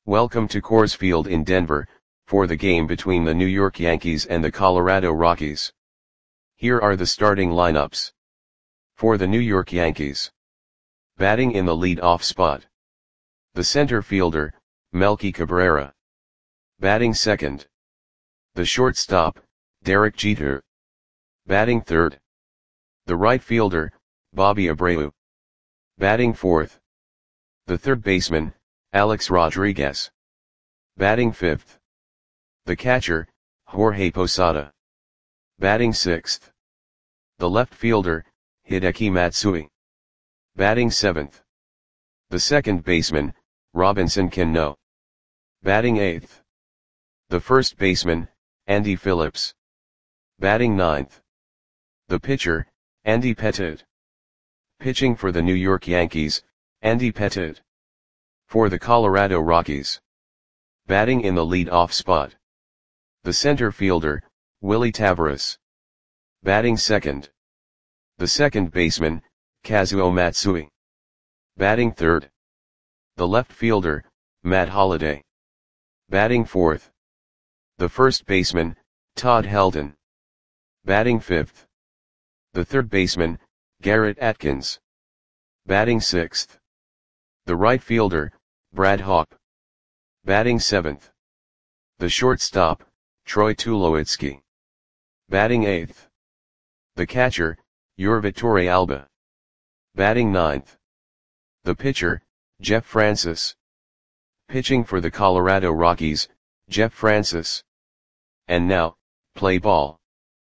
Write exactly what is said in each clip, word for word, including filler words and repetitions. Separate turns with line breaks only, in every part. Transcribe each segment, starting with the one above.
Welcome to Coors Field in Denver, for the game between the New York Yankees and the Colorado Rockies. Here are the starting lineups. For the New York Yankees. Batting in the lead-off spot. The center fielder, Melky Cabrera. Batting second. The shortstop, Derek Jeter. Batting third. The right fielder, Bobby Abreu. Batting fourth. The third baseman, Alex Rodriguez. Batting fifth. The catcher, Jorge Posada. Batting sixth. The left fielder, Hideki Matsui. Batting seventh. The second baseman, Robinson Cano. Batting eighth. The first baseman, Andy Phillips. Batting ninth. The pitcher, Andy Pettitte. Pitching for the New York Yankees, Andy Pettitte. For the Colorado Rockies. Batting in the lead-off spot. The center fielder, Willy Taveras. Batting second. The second baseman, Kazuo Matsui. Batting third. The left fielder, Matt Holliday. Batting fourth. The first baseman, Todd Helton. Batting fifth. The third baseman, Garrett Atkins. Batting sixth. The right fielder, Brad Hawpe. Batting seventh. The shortstop, Troy Tulowitzki. Batting eighth. The catcher, Yurvatore Alba. Batting ninth. The pitcher, Jeff Francis. Pitching for the Colorado Rockies, Jeff Francis. And now, play ball.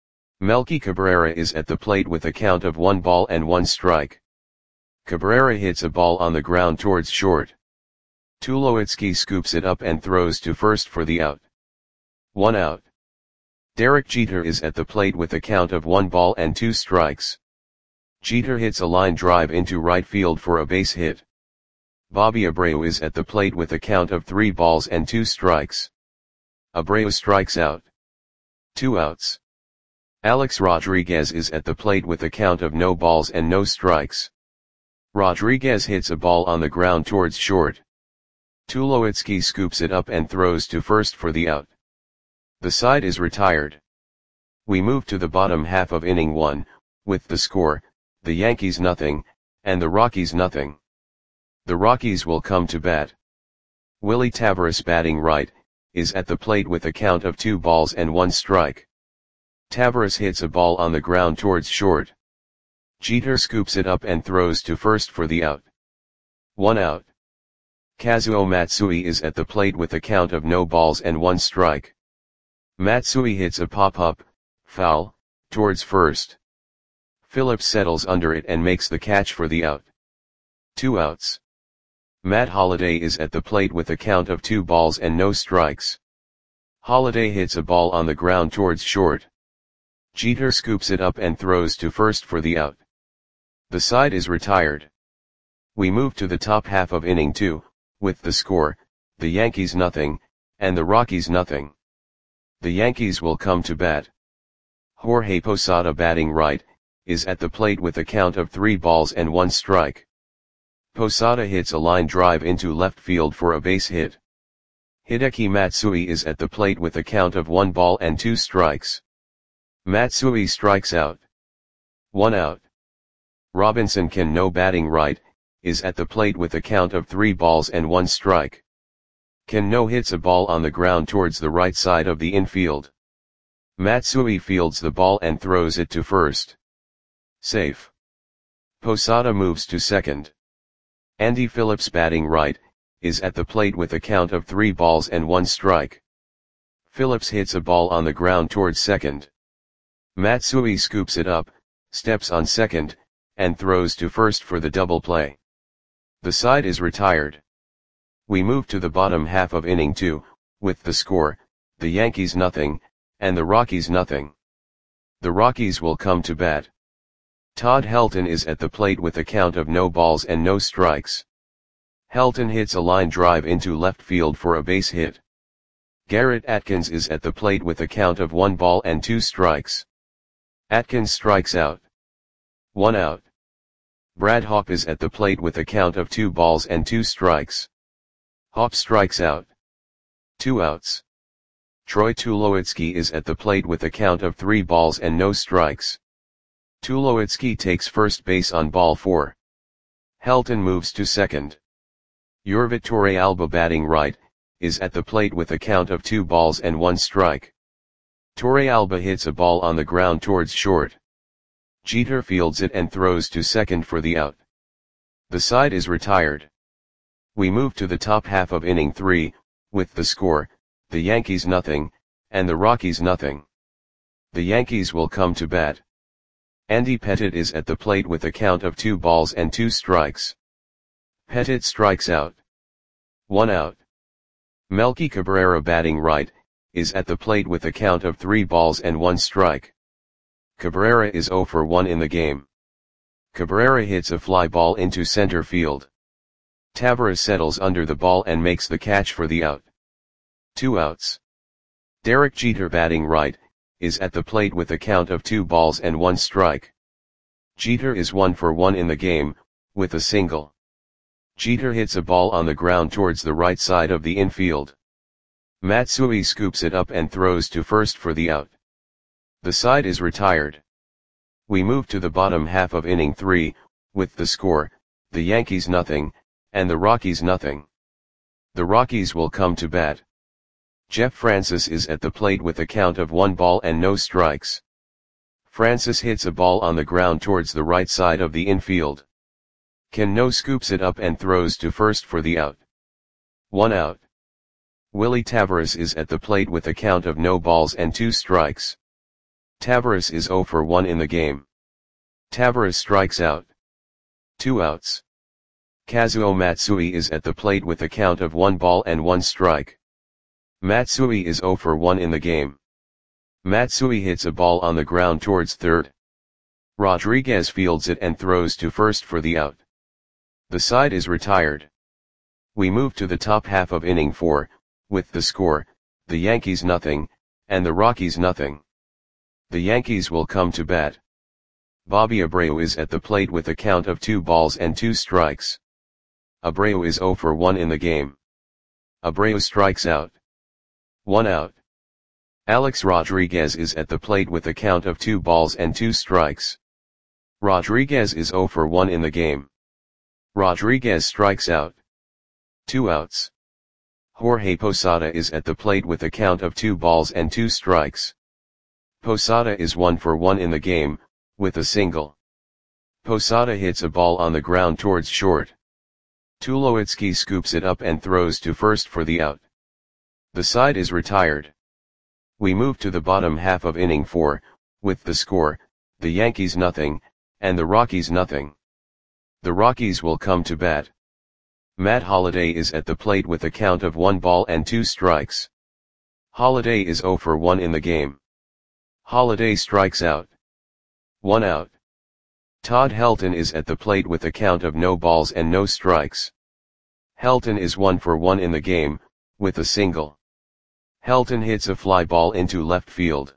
Melky Cabrera is at the plate with a count of one ball and one strike. Cabrera hits a ball on the ground towards short. Tulowitzki scoops it up and throws to first for the out. One out. Derek Jeter is at the plate with a count of one ball and two strikes. Jeter hits a line drive into right field for a base hit. Bobby Abreu is at the plate with a count of three balls and two strikes. Abreu strikes out. Two outs. Alex Rodriguez is at the plate with a count of no balls and no strikes. Rodriguez hits a ball on the ground towards short. Tulowitzki scoops it up and throws to first for the out. The side is retired. We move to the bottom half of inning one, with the score, the Yankees nothing, and the Rockies nothing. The Rockies will come to bat. Willy Taveras batting right, is at the plate with a count of two balls and one strike. Taveras hits a ball on the ground towards short. Jeter scoops it up and throws to first for the out. One out. Kazuo Matsui is at the plate with a count of no balls and one strike. Matsui hits a pop-up, foul, towards first. Phillips settles under it and makes the catch for the out. Two outs. Matt Holliday is at the plate with a count of two balls and no strikes. Holliday hits a ball on the ground towards short. Jeter scoops it up and throws to first for the out. The side is retired. We move to the top half of inning two, with the score, the Yankees nothing, and the Rockies nothing. The Yankees will come to bat. Jorge Posada batting right, is at the plate with a count of three balls and one strike. Posada hits a line drive into left field for a base hit. Hideki Matsui is at the plate with a count of one ball and two strikes. Matsui strikes out. One out. Robinson Cano batting right, is at the plate with a count of three balls and one strike. Cano hits a ball on the ground towards the right side of the infield. Matsui fields the ball and throws it to first. Safe. Posada moves to second. Andy Phillips batting right, is at the plate with a count of three balls and one strike. Phillips hits a ball on the ground towards second. Matsui scoops it up, steps on second, and throws to first for the double play. The side is retired. We move to the bottom half of inning two, with the score, the Yankees nothing, and the Rockies nothing. The Rockies will come to bat. Todd Helton is at the plate with a count of no balls and no strikes. Helton hits a line drive into left field for a base hit. Garrett Atkins is at the plate with a count of one ball and two strikes. Atkins strikes out. One out. Brad Hawpe is at the plate with a count of two balls and two strikes. Hop strikes out. Two outs. Troy Tulowitzki is at the plate with a count of three balls and no strikes. Tulowitzki takes first base on ball four. Helton moves to second. Yorvit Torrealba, batting right, is at the plate with a count of two balls and one strike. Torrealba hits a ball on the ground towards short. Jeter fields it and throws to second for the out. The side is retired. We move to the top half of inning three, with the score, the Yankees nothing, and the Rockies nothing. The Yankees will come to bat. Andy Pettitte is at the plate with a count of two balls and two strikes. Pettitte strikes out. One out. Melky Cabrera, batting right, is at the plate with a count of three balls and one strike. Cabrera is zero for one in the game. Cabrera hits a fly ball into center field. Taveras settles under the ball and makes the catch for the out. Two outs. Derek Jeter, batting right, is at the plate with a count of two balls and one strike. Jeter is one for one in the game, with a single. Jeter hits a ball on the ground towards the right side of the infield. Matsui scoops it up and throws to first for the out. The side is retired. We move to the bottom half of inning three, with the score, the Yankees nothing, and the Rockies nothing. The Rockies will come to bat. Jeff Francis is at the plate with a count of one ball and no strikes. Francis hits a ball on the ground towards the right side of the infield. Cano scoops it up and throws to first for the out. One out. Willie Taveras is at the plate with a count of no balls and two strikes. Taveras is zero for one in the game. Taveras strikes out. Two outs. Kazuo Matsui is at the plate with a count of one ball and one strike. Matsui is zero for one in the game. Matsui hits a ball on the ground towards third. Rodriguez fields it and throws to first for the out. The side is retired. We move to the top half of inning four, with the score, the Yankees nothing, and the Rockies nothing. The Yankees will come to bat. Bobby Abreu is at the plate with a count of two balls and two strikes. Abreu is zero for one in the game. Abreu strikes out. One out. Alex Rodriguez is at the plate with a count of two balls and two strikes. Rodriguez is zero for one in the game. Rodriguez strikes out. Two outs. Jorge Posada is at the plate with a count of two balls and two strikes. Posada is one for one in the game, with a single. Posada hits a ball on the ground towards short. Tulowitzki scoops it up and throws to first for the out. The side is retired. We move to the bottom half of inning four, with the score, the Yankees nothing, and the Rockies nothing. The Rockies will come to bat. Matt Holliday is at the plate with a count of one ball and two strikes. Holliday is zero for one in the game. Holliday strikes out. One out. Todd Helton is at the plate with a count of no balls and no strikes. Helton is one for one in the game, with a single. Helton hits a fly ball into left field.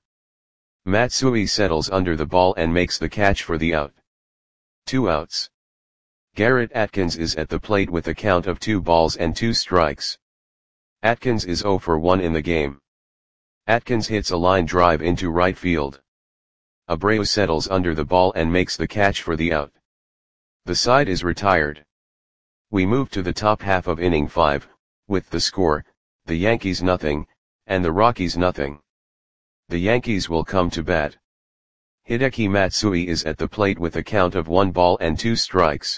Matsui settles under the ball and makes the catch for the out. Two outs. Garrett Atkins is at the plate with a count of two balls and two strikes. Atkins is zero for one in the game. Atkins hits a line drive into right field. Abreu settles under the ball and makes the catch for the out. The side is retired. We move to the top half of inning five, with the score, the Yankees nothing, and the Rockies nothing. The Yankees will come to bat. Hideki Matsui is at the plate with a count of one ball and two strikes.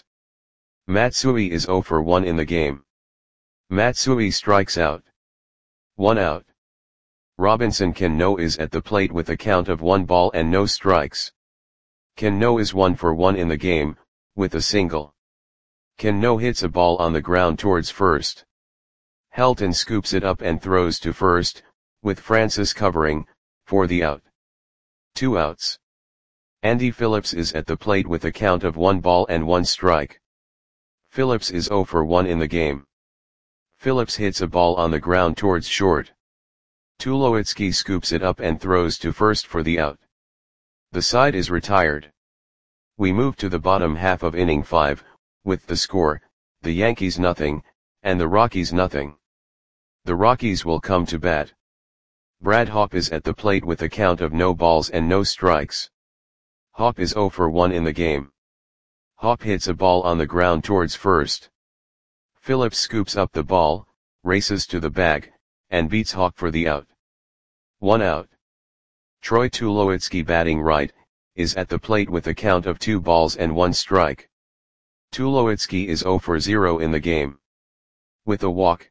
Matsui is zero for one in the game. Matsui strikes out. One out. Robinson Cano is at the plate with a count of one ball and no strikes. Cano is one for one in the game, with a single. Cano hits a ball on the ground towards first. Helton scoops it up and throws to first, with Francis covering, for the out. Two outs. Andy Phillips is at the plate with a count of one ball and one strike. Phillips is zero for one in the game. Phillips hits a ball on the ground towards short. Tulowitzki scoops it up and throws to first for the out. The side is retired. We move to the bottom half of inning five, with the score, the Yankees nothing, and the Rockies nothing. The Rockies will come to bat. Brad Hawpe is at the plate with a count of no balls and no strikes. Hawpe is oh for one in the game. Hawpe hits a ball on the ground towards first. Phillips scoops up the ball, races to the bag, and beats Hawpe for the out. One out. Troy Tulowitzki, batting right, is at the plate with a count of two balls and one strike. Tulowitzki is oh for zero in the game. With a walk,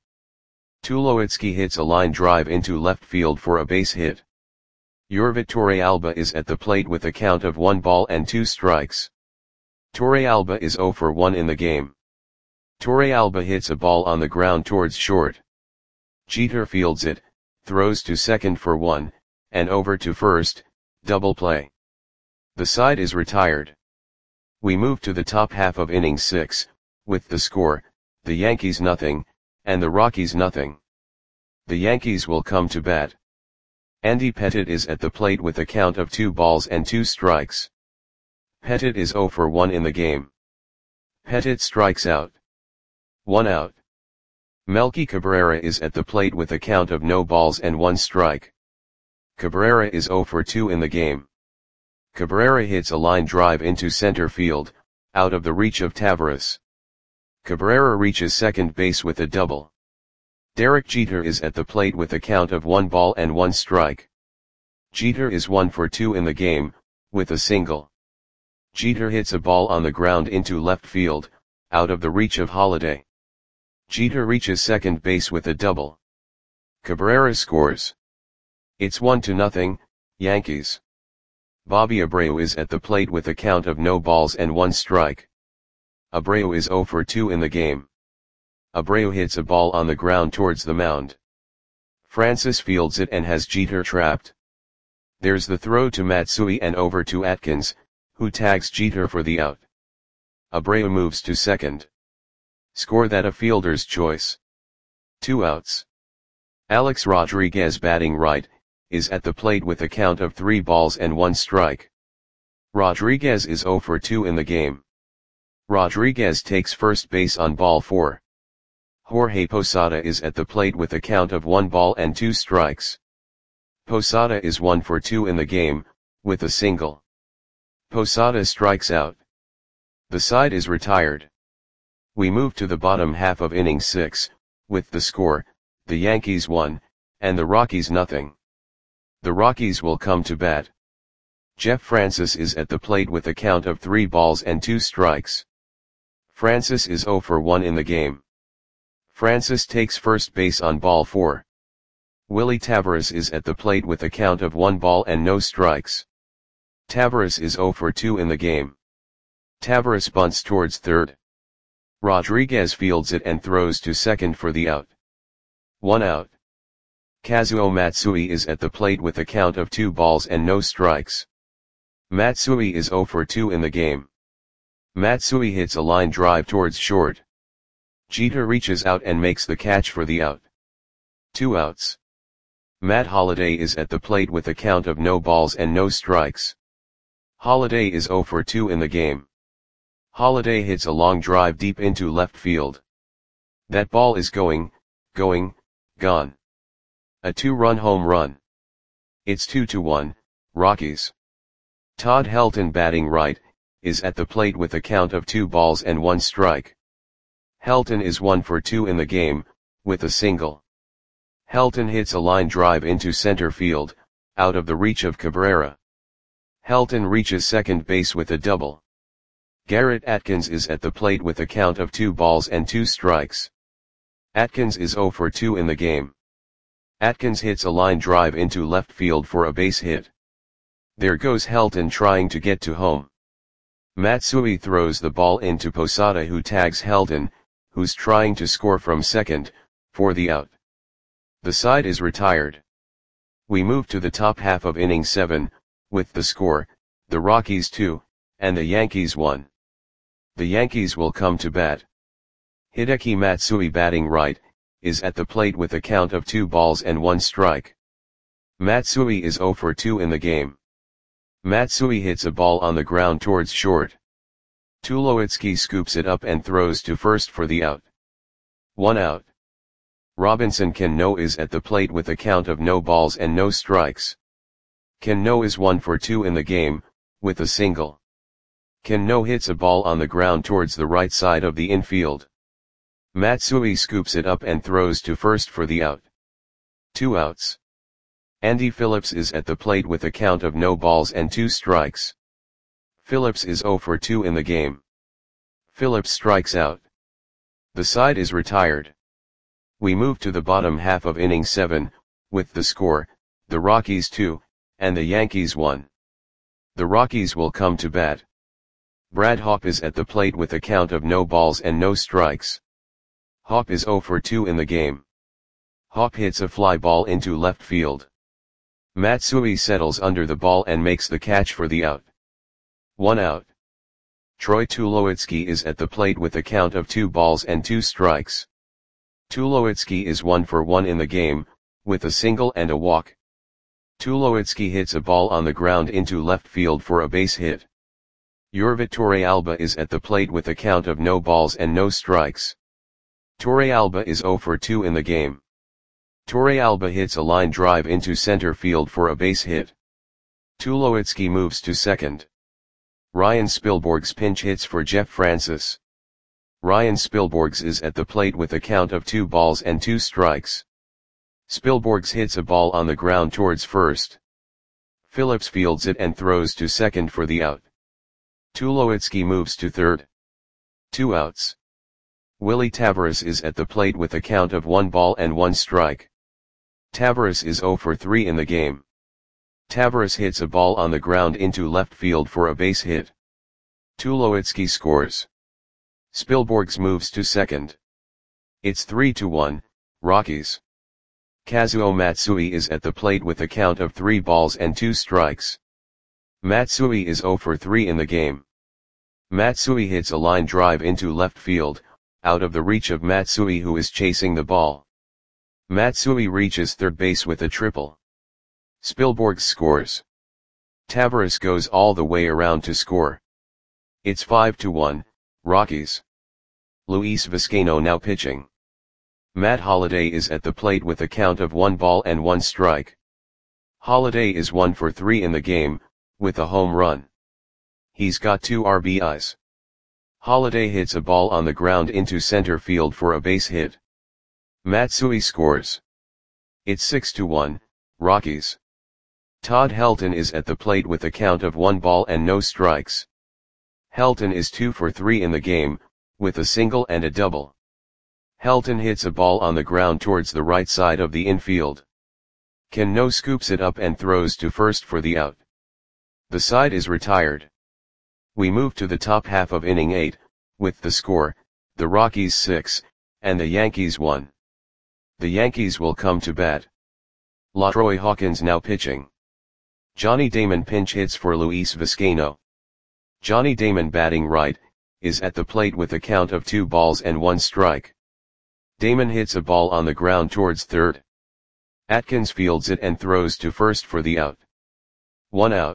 Tulowitzki hits a line drive into left field for a base hit. Yorvit Torrealba is at the plate with a count of one ball and two strikes. Torrealba is oh for one in the game. Torrealba hits a ball on the ground towards short. Jeter fields it, throws to second for one, and over to first, double play. The side is retired. We move to the top half of inning six, with the score, the Yankees nothing, and the Rockies nothing. The Yankees will come to bat. Andy Pettitte is at the plate with a count of two balls and two strikes. Pettitte is oh for one in the game. Pettitte strikes out. One out. Melky Cabrera is at the plate with a count of no balls and one strike. Cabrera is oh for two in the game. Cabrera hits a line drive into center field, out of the reach of Taveras. Cabrera reaches second base with a double. Derek Jeter is at the plate with a count of one ball and one strike. Jeter is one for two in the game, with a single. Jeter hits a ball on the ground into left field, out of the reach of Holliday. Jeter reaches second base with a double. Cabrera scores. It's one to nothing, Yankees. Bobby Abreu is at the plate with a count of no balls and one strike. Abreu is oh for two in the game. Abreu hits a ball on the ground towards the mound. Francis fields it and has Jeter trapped. There's the throw to Matsui and over to Atkins, who tags Jeter for the out. Abreu moves to second. Score that a fielder's choice. Two outs. Alex Rodriguez, batting right, is at the plate with a count of three balls and one strike. Rodriguez is oh for two in the game. Rodriguez takes first base on ball four. Jorge Posada is at the plate with a count of one ball and two strikes. Posada is one for two in the game, with a single. Posada strikes out. The side is retired. We move to the bottom half of inning six, with the score, the Yankees one, and the Rockies nothing. The Rockies will come to bat. Jeff Francis is at the plate with a count of three balls and two strikes. Francis is oh for one in the game. Francis takes first base on ball four. Willie Taveras is at the plate with a count of one ball and no strikes. Taveras is oh for two in the game. Taveras bunts towards third. Rodriguez fields it and throws to second for the out. One out. Kazuo Matsui is at the plate with a count of two balls and no strikes. Matsui is oh for two in the game. Matsui hits a line drive towards short. Jeter reaches out and makes the catch for the out. Two outs. Matt Holliday is at the plate with a count of no balls and no strikes. Holliday is oh for two in the game. Holliday hits a long drive deep into left field. That ball is going, going, gone. A two-run home run. It's two to one, Rockies. Todd Helton, batting right, is at the plate with a count of two balls and one strike. Helton is one for two in the game, with a single. Helton hits a line drive into center field, out of the reach of Cabrera. Helton reaches second base with a double. Garrett Atkins is at the plate with a count of two balls and two strikes. Atkins is oh for two in the game. Atkins hits a line drive into left field for a base hit. There goes Helton trying to get to home. Matsui throws the ball into Posada, who tags Helton, who's trying to score from second, for the out. The side is retired. We move to the top half of inning seven, with the score, the Rockies two, and the Yankees one. The Yankees will come to bat. Hideki Matsui, batting right, is at the plate with a count of two balls and one strike. Matsui is oh for two in the game. Matsui hits a ball on the ground towards short. Tulowitzki scoops it up and throws to first for the out. One out. Robinson Cano is at the plate with a count of no balls and no strikes. Cano is one for two in the game, with a single. Cano hits a ball on the ground towards the right side of the infield. Matsui scoops it up and throws to first for the out. Two outs. Andy Phillips is at the plate with a count of no balls and two strikes. Phillips is zero for two in the game. Phillips strikes out. The side is retired. We move to the bottom half of inning seven, with the score, the Rockies two, and the Yankees one. The Rockies will come to bat. Brad Hawpe is at the plate with a count of no balls and no strikes. Hawpe is zero for two in the game. Hawpe hits a fly ball into left field. Matsui settles under the ball and makes the catch for the out. One out. Troy Tulowitzki is at the plate with a count of two balls and two strikes. Tulowitzki is one for one in the game, with a single and a walk. Tulowitzki hits a ball on the ground into left field for a base hit. Yorvi Torrealba is at the plate with a count of no balls and no strikes. Torrealba is zero for two in the game. Torrealba hits a line drive into center field for a base hit. Tulowitzki moves to second. Ryan Spilborghs pinch hits for Jeff Francis. Ryan Spilborghs is at the plate with a count of two balls and two strikes. Spilborghs hits a ball on the ground towards first. Phillips fields it and throws to second for the out. Tulowitzki moves to third. Two outs. Willie Taveras is at the plate with a count of one ball and one strike. Taveras is zero for three in the game. Taveras hits a ball on the ground into left field for a base hit. Tulowitzki scores. Spilborghs moves to second. It's three to one, Rockies. Kazuo Matsui is at the plate with a count of three balls and two strikes. Matsui is zero for three in the game. Matsui hits a line drive into left field, out of the reach of Matsui who is chasing the ball. Matsui reaches third base with a triple. Spilborghs scores. Taveras goes all the way around to score. It's five to one, Rockies. Luis Vizcaino now pitching. Matt Holliday is at the plate with a count of one ball and one strike. Holliday is one for three in the game, with a home run. He's got two R B Is. Holliday hits a ball on the ground into center field for a base hit. Matsui scores. It's six to one, Rockies. Todd Helton is at the plate with a count of one ball and no strikes. Helton is two for three in the game, with a single and a double. Helton hits a ball on the ground towards the right side of the infield. Cano scoops it up and throws to first for the out. The side is retired. We move to the top half of inning eight, with the score, the Rockies six, and the Yankees one. The Yankees will come to bat. LaTroy Hawkins now pitching. Johnny Damon pinch hits for Luis Vizcaino. Johnny Damon batting right, is at the plate with a count of two balls and one strike. Damon hits a ball on the ground towards third. Atkins fields it and throws to first for the out. One out.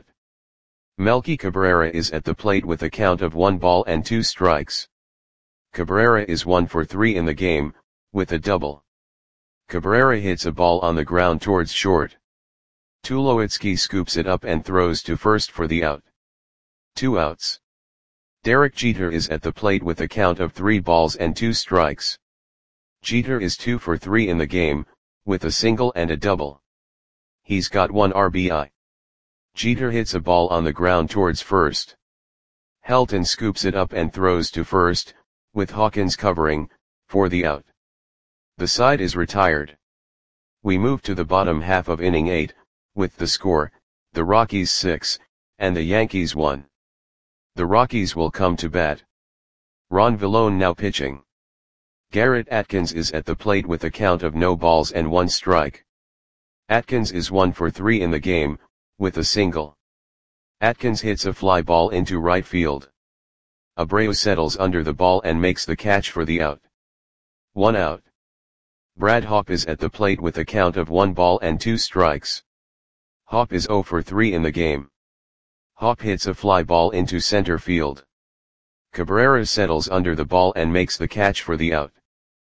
Melky Cabrera is at the plate with a count of one ball and two strikes. Cabrera is one for three in the game, with a double. Cabrera hits a ball on the ground towards short. Tulowitzki scoops it up and throws to first for the out. Two outs. Derek Jeter is at the plate with a count of three balls and two strikes. Jeter is two for three in the game, with a single and a double. He's got one R B I. Jeter hits a ball on the ground towards first. Helton scoops it up and throws to first, with Hawkins covering, for the out. The side is retired. We move to the bottom half of inning eight, with the score, the Rockies six, and the Yankees one. The Rockies will come to bat. Ron Villone now pitching. Garrett Atkins is at the plate with a count of no balls and one strike. Atkins is one for three in the game, with a single. Atkins hits a fly ball into right field. Abreu settles under the ball and makes the catch for the out. One out. Brad Hawpe is at the plate with a count of one ball and two strikes. Hawpe is zero for three in the game. Hawpe hits a fly ball into center field. Cabrera settles under the ball and makes the catch for the out.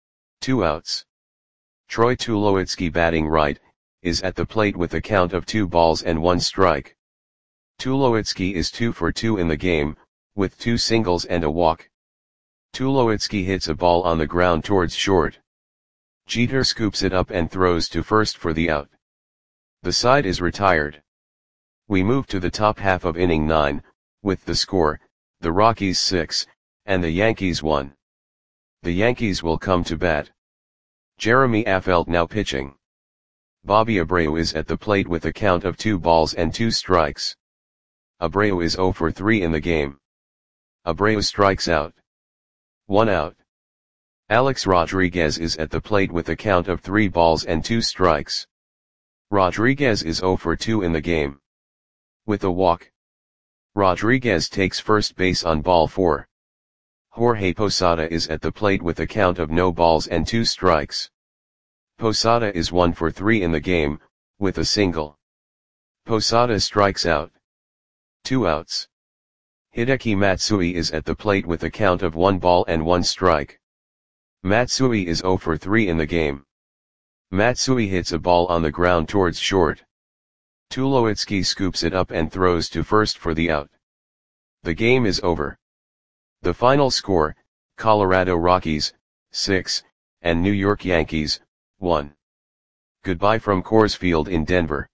Two outs. Troy Tulowitzki batting right, is at the plate with a count of two balls and one strike. Tulowitzki is two for two in the game, with two singles and a walk. Tulowitzki hits a ball on the ground towards short. Jeter scoops it up and throws to first for the out. The side is retired. We move to the top half of inning nine, with the score, the Rockies six, and the Yankees one. The Yankees will come to bat. Jeremy Affeldt now pitching. Bobby Abreu is at the plate with a count of two balls and two strikes. Abreu is zero for three in the game. Abreu strikes out. One out. Alex Rodriguez is at the plate with a count of three balls and two strikes. Rodriguez is zero for two in the game. With a walk. Rodriguez takes first base on ball four. Jorge Posada is at the plate with a count of no balls and two strikes. Posada is one for three in the game, with a single. Posada strikes out. Two outs. Hideki Matsui is at the plate with a count of one ball and one strike. Matsui is zero for three in the game. Matsui hits a ball on the ground towards short. Tulowitzki scoops it up and throws to first for the out. The game is over. The final score, Colorado Rockies, six, and New York Yankees, one. Goodbye from Coors Field in Denver.